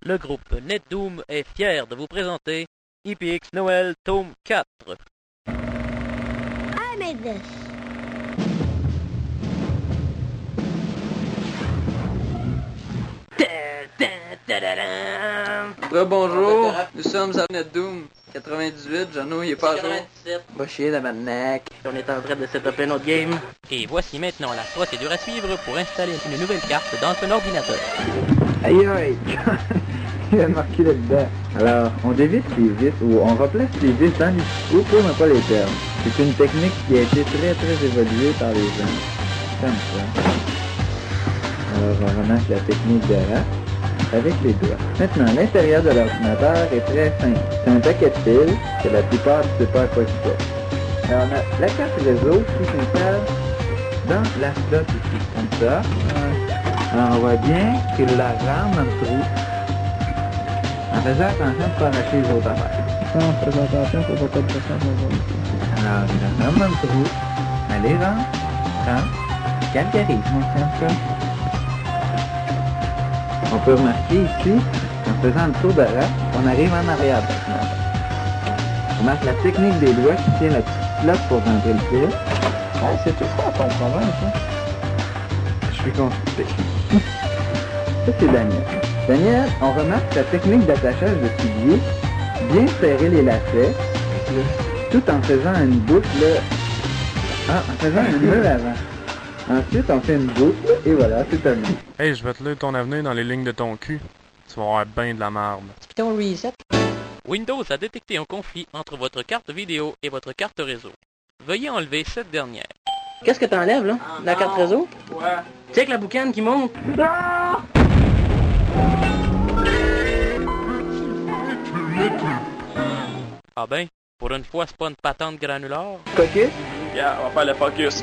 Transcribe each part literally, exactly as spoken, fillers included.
Le groupe NetDoom est fier de vous présenter E P X Noël Tome quatre. I made this. Rebonjour, nous sommes à NetDoom quatre-vingt-dix-huit, Jeannot il est pas à jour. quatre-vingt-dix-sept. Va chier la maniaque. On est en train de setuper un autre game. Et voici maintenant la procédure à suivre pour installer une nouvelle carte dans un ordinateur. Aïe aïe, il a marqué là-dedans. Alors, on dévisse les vis ou on replace les vis dans les trous pour ne pas les perdre. C'est une technique qui a été très très évoluée par les gens. Comme ça. Alors, on remarque la technique de rat avec les doigts. Maintenant, l'intérieur de l'ordinateur est très simple. C'est un paquet de fils que la plupart ne savent pas à quoi il sert. Alors, on a la carte réseau qui s'installe dans la slot ici, comme ça. Alors, on voit bien qu'il la rame dans le trou en faisant attention de ne pas arracher les autres affaires. En faisant attention pour ne pas te faire alors, il la rame dans le trou, elle les rentre, rentre, calcarisme, on fait ça. On peut remarquer ici, en faisant le tour de rate, on arrive en arrière de l'ordinateur. On marque la technique des doigts qui tient la petite slot pour rentrer le fil. Ah, c'est tout ça ton problème, ça. Je suis consulté. Ça, c'est Daniel. Daniel, on remarque la technique d'attachage de pilier, bien serrer les lacets, tout en faisant une boucle, ah, en faisant un nœud avant. Ensuite, on fait une boucle, et voilà, c'est terminé. Hey, je vais te lire ton avenir dans les lignes de ton cul. Tu vas avoir ben de la merde. Python Reset. Windows a détecté un conflit entre votre carte vidéo et votre carte réseau. Veuillez enlever cette dernière. Qu'est-ce que t'enlèves, là? La carte réseau? Ouais. Check la boucane qui monte. Ah! Ah ben, pour une fois, c'est pas une patente granulaire. Focus? Yeah, on va faire le focus.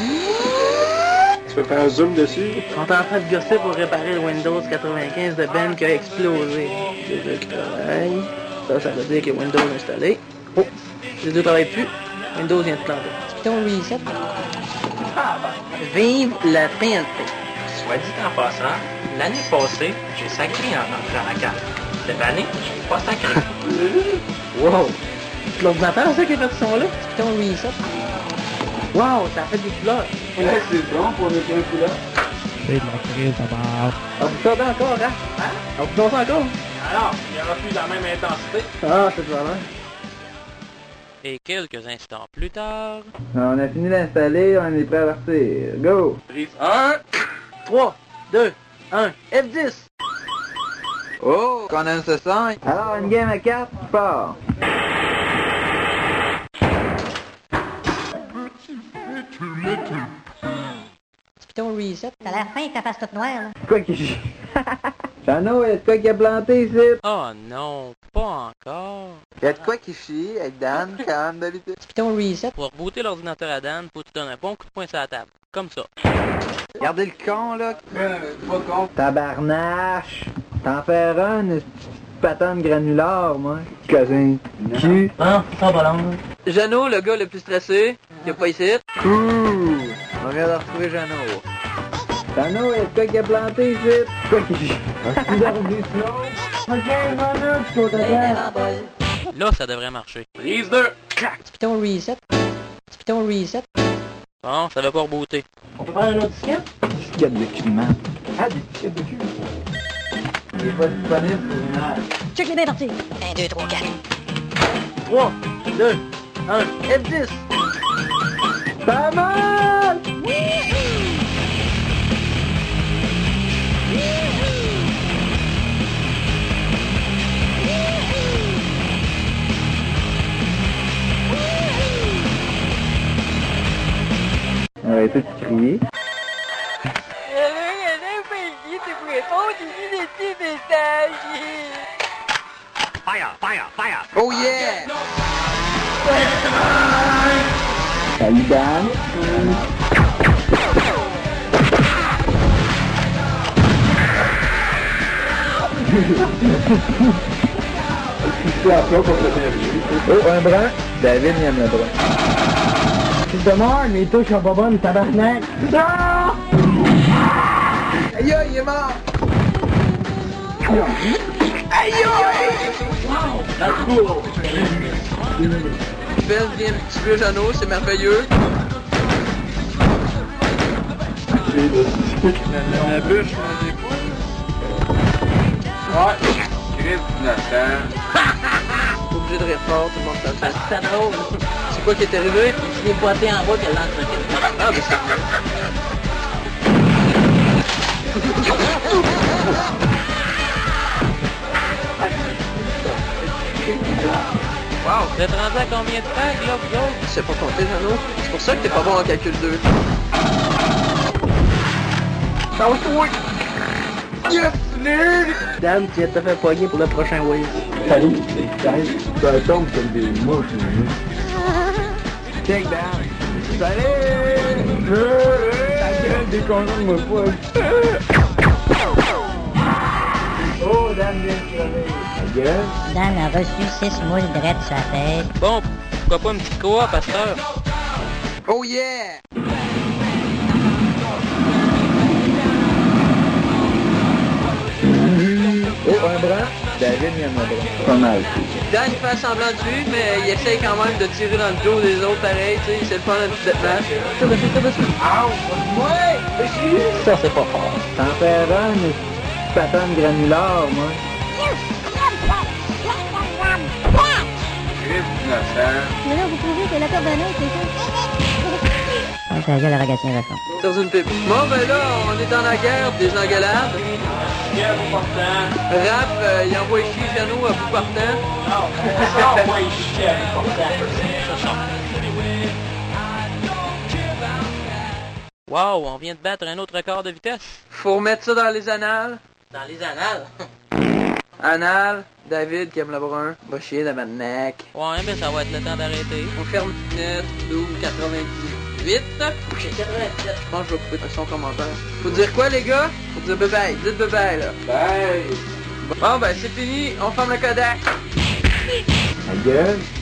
Tu peux faire un zoom dessus? On est en train de gosser pour réparer le Windows quatre-vingt-quinze de Ben qui a explosé. Les deux qui travaillent. Ça, ça veut dire que Windows est installé. Oh, les deux travaillent plus. Windows vient de planter. Python Reset. Vive la P N P. Soit dit en passant, l'année passée, j'ai sacré en rentrant à la carte. Cette année, j'ai pas sacré. Wow! C'est l'ordinateur, ça, qui a fait ce son-là? Python Reset. Wow, ça a fait des couleurs. Ouais, c'est bon pour mettre un couleur. C'est de la crise à part. On vous tente encore, hein? Hein? On vous tente encore? Alors, il n'y aura plus la même intensité. Ah, c'est vraiment. Et quelques instants plus tard... Alors, on a fini d'installer, on est prêt à partir. Go! un, trois, deux, un, F dix! oh, qu'on aime ce son. Alors, une game à quatre, part! Python Reset. T'as l'air fin que ta face toute noire, là. Quoi qui chie? Jeannot, y'a de quoi qui a planté ici? Oh non, pas encore. Y'a de quoi qui chie avec Dan, quand même, d'habitude. Python Reset. Pour rebooter l'ordinateur à Dan, faut que tu donnes un bon coup de poing sur la table. Comme ça. Regardez le con, là. Euh, pas con. Tabarnache! T'en fais un, une petite patente granulaire, moi. Cousin. Cul. Ah, pas ballon. Jeannot, le gars le plus stressé, il est pas ici. Ouh! On vient de retrouver Jeannot. Jeannot, y'a de quoi qui a planté ici? Quoi qui chie? Un petit d'arrondissement. Ok, Jeannot, tu côté de Là, ça devrait marcher. Prise deux. Clac. Python Reset. Python Reset. Bon, ça va pas rebooter. On peut faire un autre disquette? disquette de climat. Ah, des disquettes de cul. Il est pas disponible pour une heure. Check les bien partis. un, deux, trois, quatre. trois, deux, un, F dix! Pas mal! On va tout crier. Fire, fire, fire! Oh yeah! Salut Dan. Oh, un bras. David, il aime le bras. Tu te mords, mais touche pas bonne, tabarnak. Aïe, aïe, il est mort! Aïe aïe! Ben vient un petit peu Jeannot, c'est merveilleux. La, la bûche, on dit quoi? Ouais, Grippe Nathan. Pas obligé de rire fort, tout le monde fait ça. C'est drôle. C'est quoi qui est arrivé? Il est boité en bas qu'elle l'entretient. Ah, ben c'est wow! Vous êtes rendu à combien de temps, là, vous autres? Tu sais pas compter, Jeannot? C'est pour ça que t'es pas bon en calcul deux. Ça va toi! Yes, nerd! Dan, tu viens de te faire poigner pour le prochain wave. Salut, salut. Ça tombe comme des mouches, check down. Salut! Ta gueule, des content de me poil. Oh, Dan vient de crever. Ta gueule. Dan a reçu six moules drettes sur la tête. Bon, pourquoi pas une petite coa, pasteur? Oh yeah! Oh, un bras. David vient de me bras. Pas mal. Dan il fait semblant de suivre, mais il essaye quand même de tirer dans le dos des autres pareil, tu sais, c'est le fun d'un petit deathmatch. Ça va, ça va, ça va. Ouais! Ça, c'est pas fort. T'en fais un, mais patane granulaire, moi. Mais là, vous trouvez que la peur d'un autre, c'est ça? Ouais, ta gueule, la ragacien vachement. Dans une pipe. Bon, ben là, on est dans la guerre des engueulades. Guerre au portant. Rap, euh, il envoie chier Jeannot à bout partant. Non, ça envoie chier à bout portant. Wow, on vient de battre un autre record de vitesse. Faut remettre ça dans les annales. Dans les annales. Annales, David qui aime le brun, va chier dans ma neck. Ouais, mais ça va être le temps d'arrêter. On ferme net, douze, quatre-vingt-dix-huit. J'ai quatre-vingt-sept. Je pense que je vais couper son commentaire. Faut dire quoi, les gars? Faut dire bye-bye. Dites bye-bye, là. Bye! Bon, ben, c'est fini. On ferme le Kodak. Ta gueule.